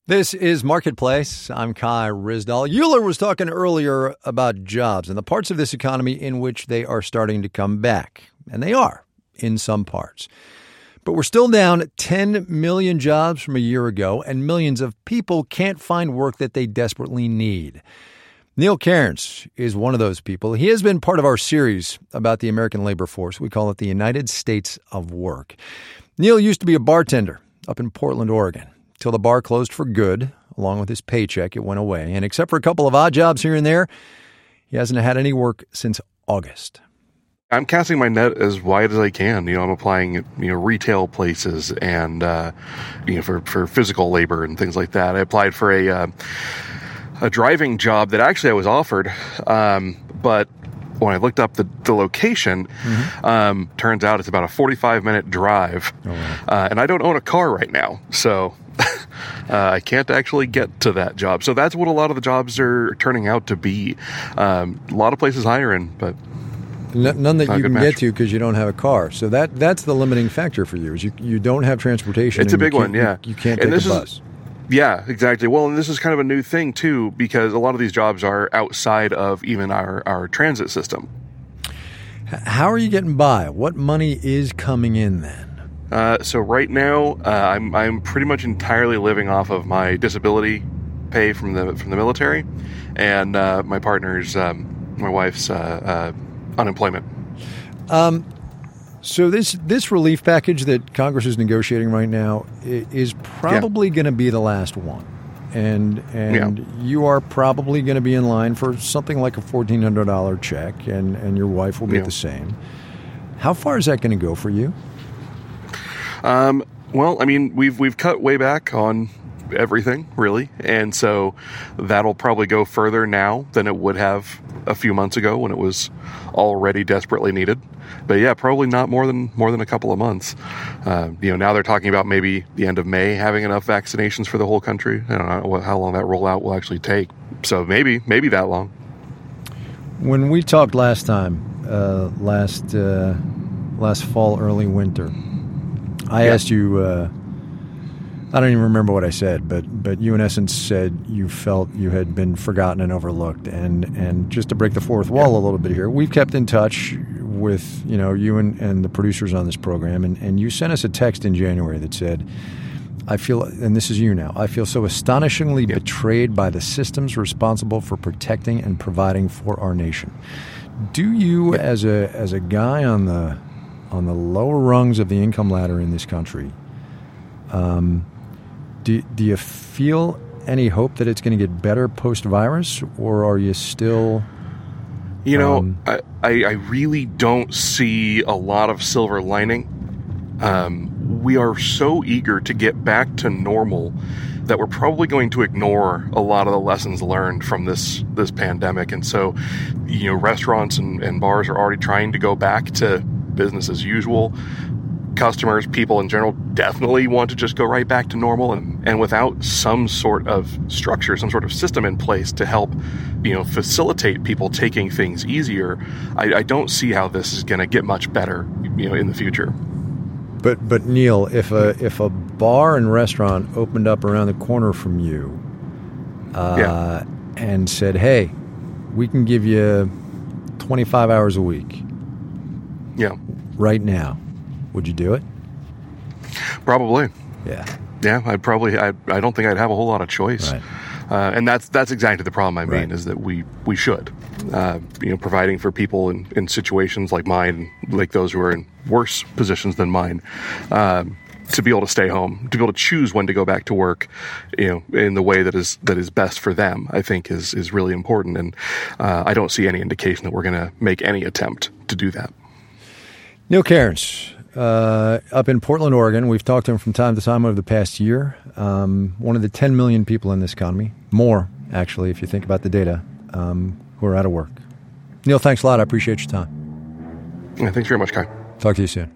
This is Marketplace. I'm Kai Ryssdal. Euler was talking earlier about jobs and the parts of this economy in which they are starting to come back. And they are, in some parts. But we're still down 10 million jobs from a year ago, and millions of people can't find work that they desperately need. Neil Cairns is one of those people. He has been part of our series about the American labor force. We call it the United States of Work. Neil used to be a bartender up in Portland, Oregon. Till the bar closed for good, along with his paycheck, it went away. And except for a couple of odd jobs here and there, he hasn't had any work since August. I'm casting my net as wide as I can. I'm applying at, retail places and, for physical labor and things like that. I applied for a driving job that actually I was offered, but when I looked up the location, turns out it's about a 45-minute drive, and I don't own a car right now, so I can't actually get to that job. So that's what a lot of the jobs are turning out to be. A lot of places hiring, but none that you can get to because you don't have a car. So that's the limiting factor for you, is you don't have transportation. It's a big one, yeah. You can't take a bus. Yeah, exactly. Well, and this is kind of a new thing, too, because a lot of these jobs are outside of even our transit system. How are you getting by? What money is coming in then? So right now, I'm pretty much entirely living off of my disability pay from the military, and my partner's, my wife's unemployment. So this relief package that Congress is negotiating right now is probably going to be the last one. And you are probably going to be in line for something like a $1,400 check, and your wife will get the same. How far is that going to go for you? Well, I mean, we've cut way back on everything, really, and so that'll probably go further now than it would have a few months ago when it was already desperately needed. But yeah, probably not more than a couple of months. Now they're talking about maybe the end of May having enough vaccinations for the whole country. I don't know how long that rollout will actually take. So maybe that long. When we talked last time, last fall, early winter, I asked you, I don't even remember what I said, but you in essence said you felt you had been forgotten and overlooked. And just to break the fourth wall a little bit here, we've kept in touch with you and the producers on this program, and you sent us a text in January that said, I feel, and this is you now, I feel so astonishingly betrayed by the systems responsible for protecting and providing for our nation. Do you, as a guy on the lower rungs of the income ladder in this country, do you feel any hope that it's going to get better post-virus, or are you still... I really don't see a lot of silver lining. We are so eager to get back to normal that we're probably going to ignore a lot of the lessons learned from this pandemic. And so, restaurants and bars are already trying to go back to business as usual. Customers, people in general, definitely want to just go right back to normal, and without some sort of structure, some sort of system in place to help, facilitate people taking things easier, I don't see how this is going to get much better, in the future. But Neil, if a bar and restaurant opened up around the corner from you, and said, "Hey, we can give you 25 hours a week," right now, would you do it? Probably. Yeah. Yeah, I don't think I'd have a whole lot of choice. Right. And that's exactly the problem I mean, is that we should, providing for people in situations like mine, like those who are in worse positions than mine, to be able to stay home, to be able to choose when to go back to work, in the way that is best for them, I think is really important. And I don't see any indication that we're going to make any attempt to do that. Neil Cairns, up in Portland, Oregon. We've talked to him from time to time over the past year. One of the 10 million people in this economy, more actually, if you think about the data, who are out of work. Neil, thanks a lot. I appreciate your time. Yeah, thanks very much, Kai. Talk to you soon.